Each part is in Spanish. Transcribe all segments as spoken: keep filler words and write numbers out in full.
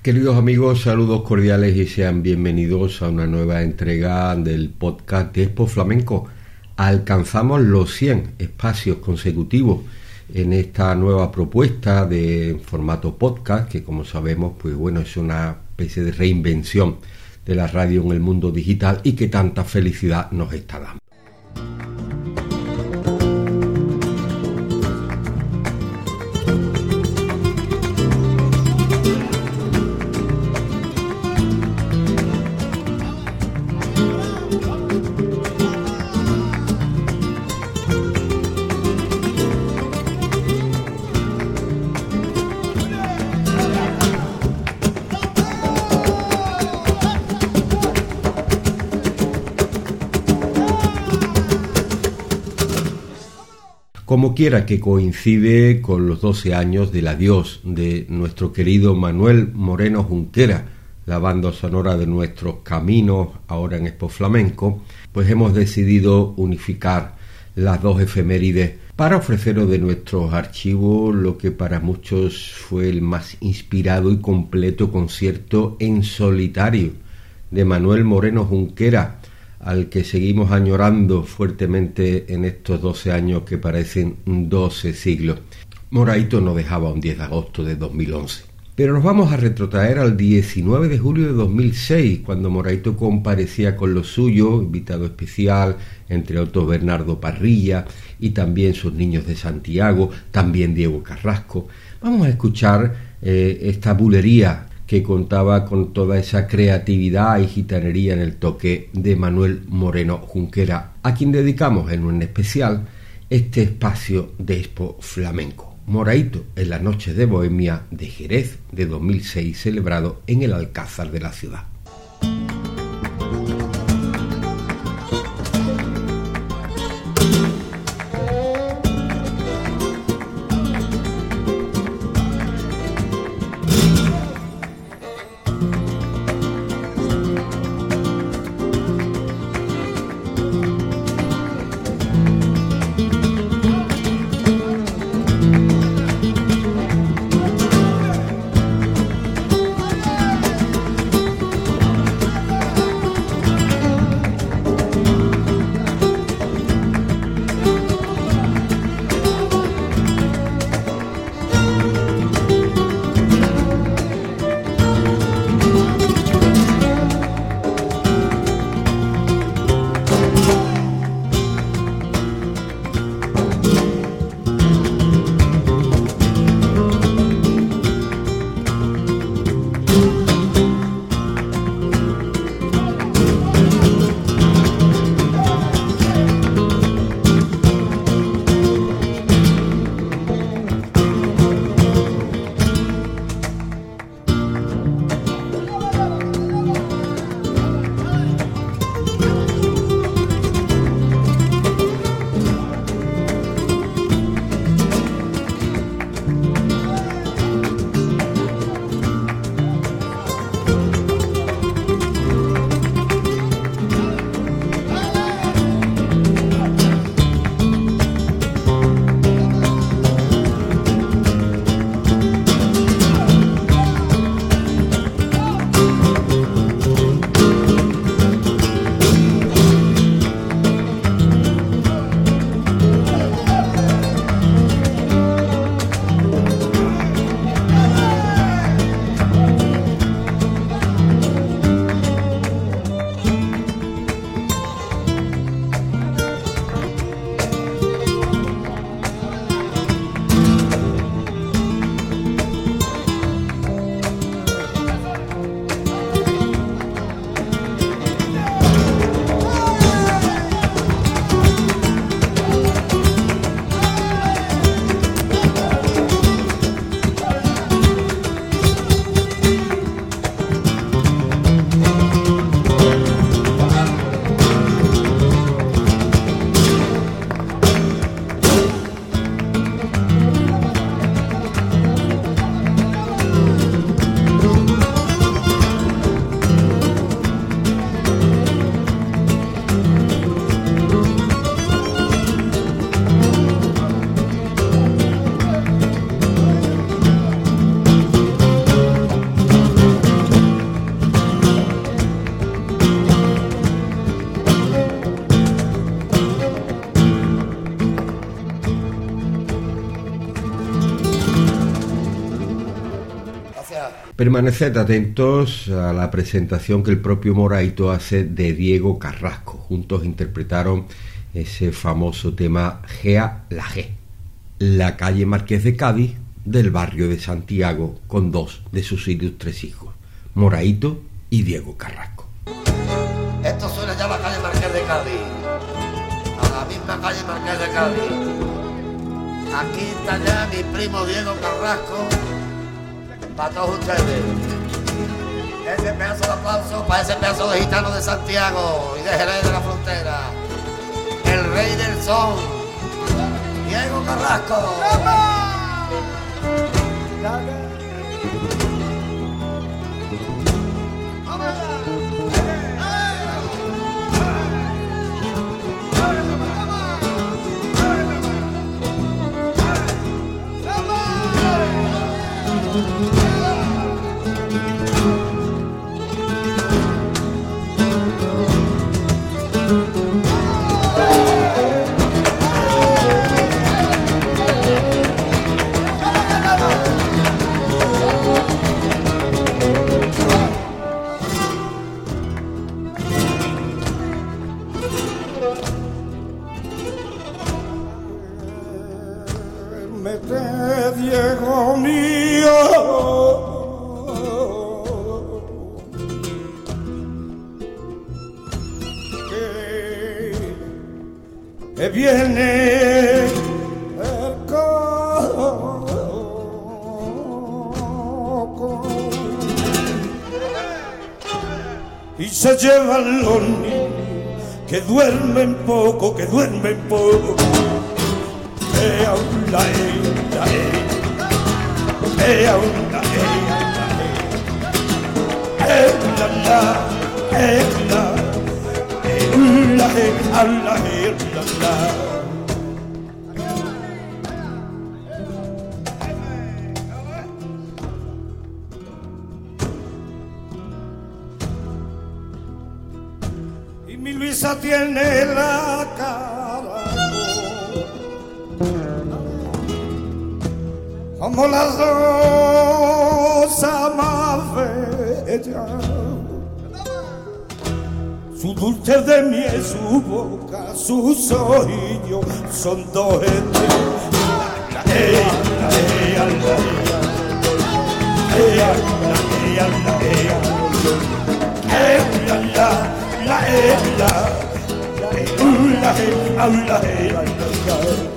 Queridos amigos, saludos cordiales y sean bienvenidos a una nueva entrega del podcast de Expo Flamenco. Alcanzamos los cien espacios consecutivos en esta nueva propuesta de formato podcast, que como sabemos, pues bueno, es una especie de reinvención de la radio en el mundo digital y que tanta felicidad nos está dando. Como quiera que coincide con los doce años del adiós de nuestro querido Manuel Moreno Junquera, la banda sonora de nuestros caminos ahora en Expo Flamenco, pues hemos decidido unificar las dos efemérides para ofreceros de nuestros archivos lo que para muchos fue el más inspirado y completo concierto en solitario de Manuel Moreno Junquera, al que seguimos añorando fuertemente en estos doce años que parecen doce siglos. Moraito nos dejaba un diez de agosto de dos mil once. Pero nos vamos a retrotraer al diecinueve de julio de dos mil seis, cuando Moraito comparecía con lo suyo, invitado especial, entre otros Bernardo Parrilla y también sus Niños de Santiago, también Diego Carrasco. Vamos a escuchar eh, esta bulería que contaba con toda esa creatividad y gitanería en el toque de Manuel Moreno Junquera, a quien dedicamos en un especial este espacio de Expo Flamenco. Moraito en la noche de Bohemia de Jerez de dos mil seis, celebrado en el Alcázar de la ciudad. Permaneced atentos a la presentación que el propio Moraito hace de Diego Carrasco. Juntos interpretaron ese famoso tema Gea la G, la calle Marqués de Cádiz del barrio de Santiago, con dos de sus ilustres hijos, Moraito y Diego Carrasco. Esto suena ya la calle Marqués de Cádiz, a la misma calle Marqués de Cádiz. Aquí está ya mi primo Diego Carrasco, para todos ustedes. Ese pedazo de aplauso para ese pedazo de gitano de Santiago y de Jerez de la Frontera, el rey del son, Diego Carrasco. Diego mío, que, que viene el coco y se llevan los niños que duermen poco, que duermen poco. Eh, la, eh, la, eh. Eh, la, eh, la, eh, la, la, eh, la, eh, la, eh, la, eh, la, la. Y mi Luisa tiene la cara como la rosa más bella, su dulce de miel, su boca, sus ojillos son dos estrellas. La ella, la ella, la ella, ella, la ella, la ella, ella, la ella, la ella, la ella.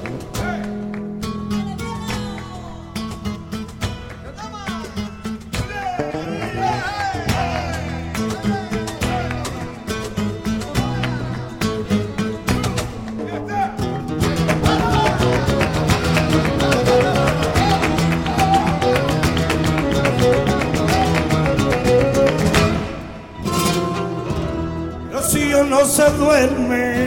No se duerme,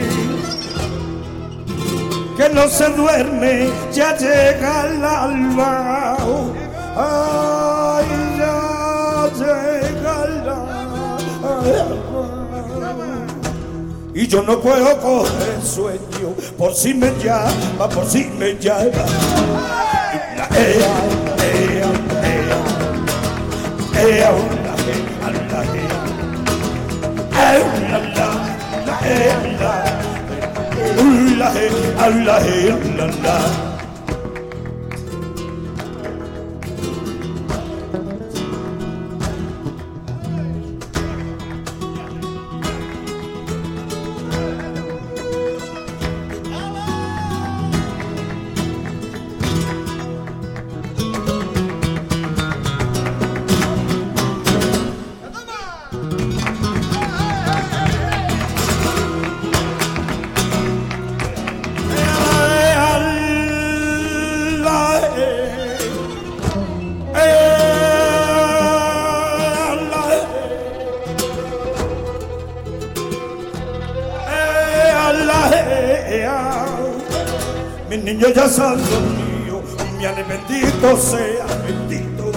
que no se duerme, ya llega el alba, ay, ya llega el alba, y yo no puedo coger sueño, por si me llama, por si me llama, la ea, ea, ea, ea, la ea, la ea, la la. La la la la la. Mis niños ya son los míos, mi ane bendito sea, bendito.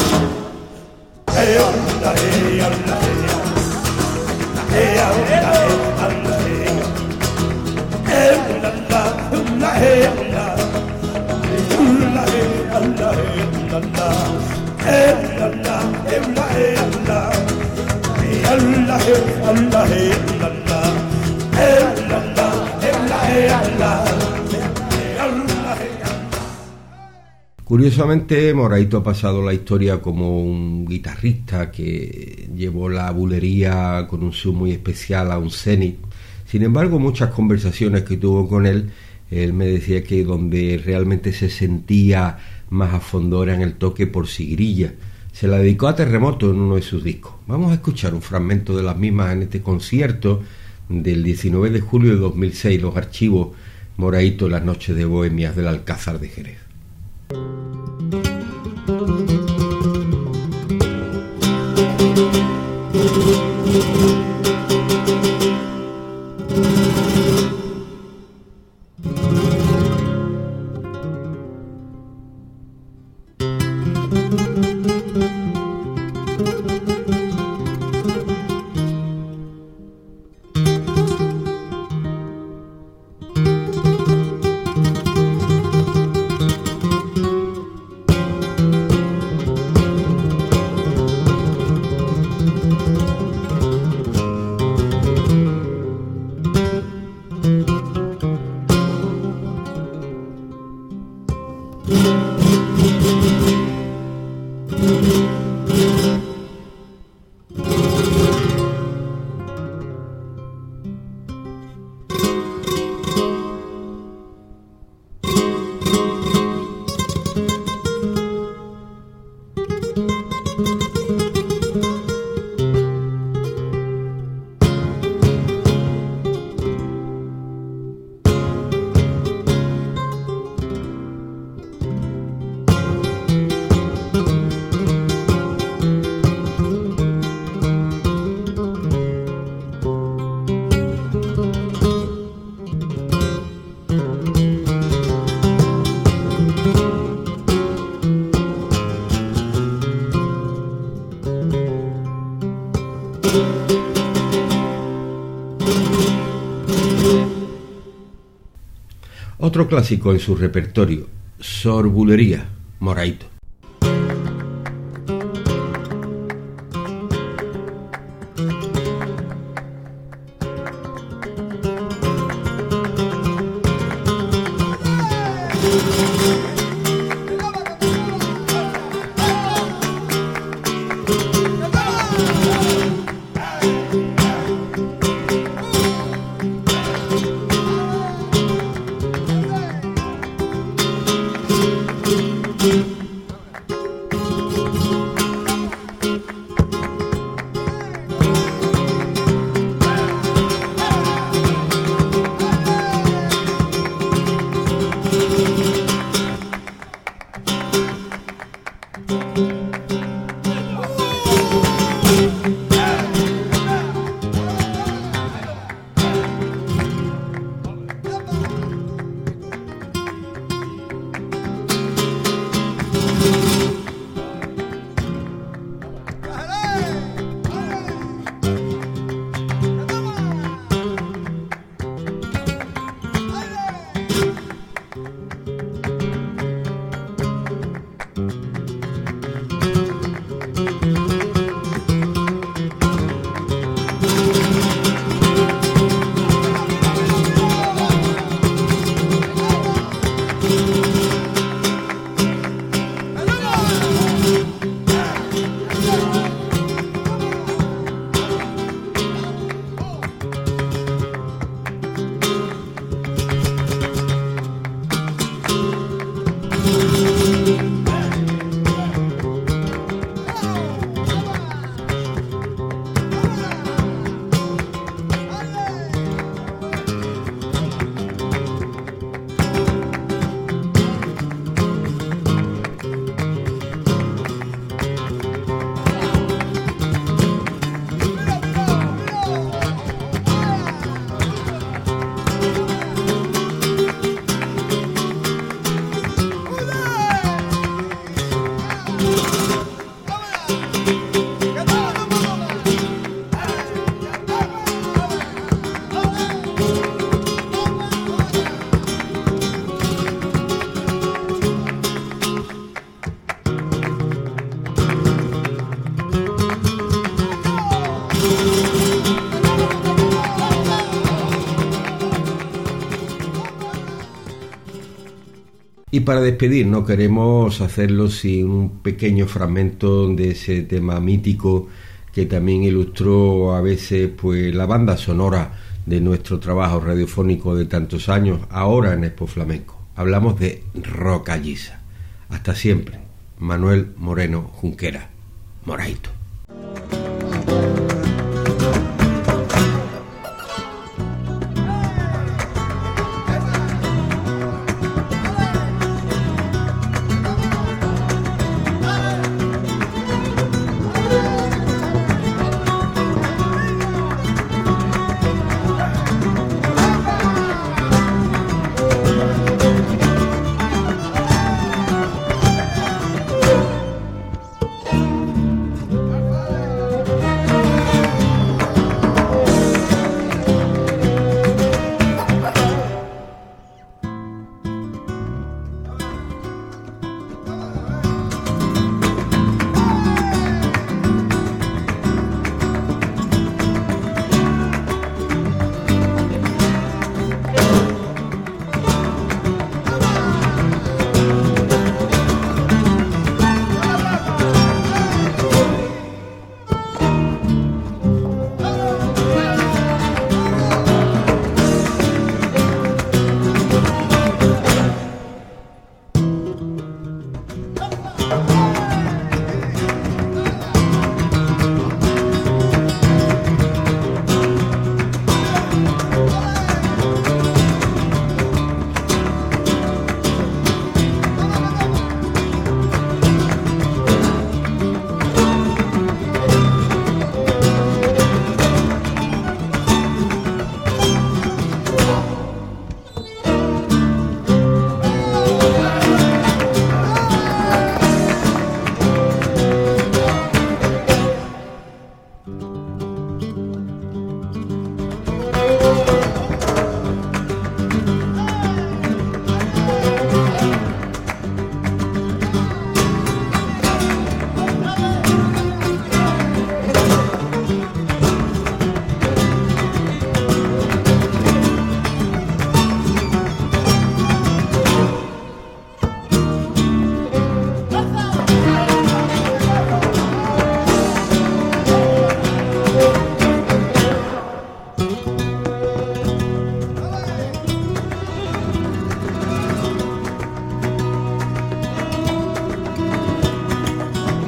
Eh, la, eh, la, eh, la, eh, la, eh, eh, la, la, la, eh, la, la, eh, la, la, eh, la, la, eh, la, la. Curiosamente, Moraito ha pasado la historia como un guitarrista que llevó la bulería con un zoom muy especial a un cenit. Sin embargo, muchas conversaciones que tuvo con él, él me decía que donde realmente se sentía más a fondo era en el toque por sigrilla. Se la dedicó a Terremoto en uno de sus discos. Vamos a escuchar un fragmento de las mismas en este concierto del diecinueve de julio de dos mil seis, los archivos Moraito, las noches de bohemias del Alcázar de Jerez. Otro clásico en su repertorio, Sor Bulería, Moraito. Y para despedirnos queremos hacerlo sin un pequeño fragmento de ese tema mítico que también ilustró a veces pues la banda sonora de nuestro trabajo radiofónico de tantos años, ahora en Expo Flamenco. Hablamos de Rocallisa. Hasta siempre, Manuel Moreno Junquera, Moraito.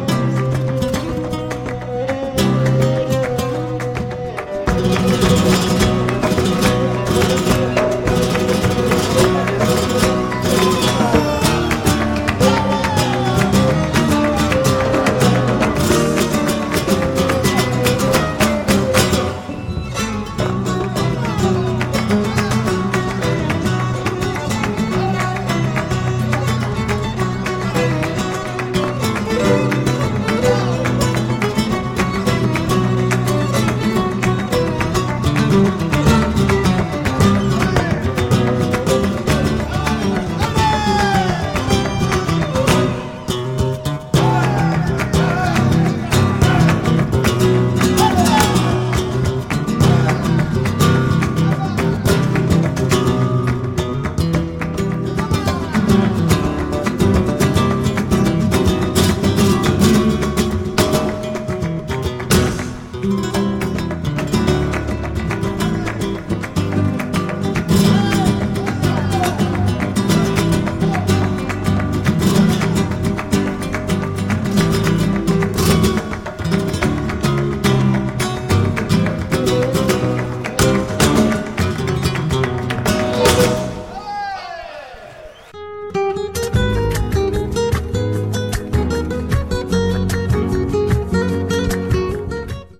Thank you.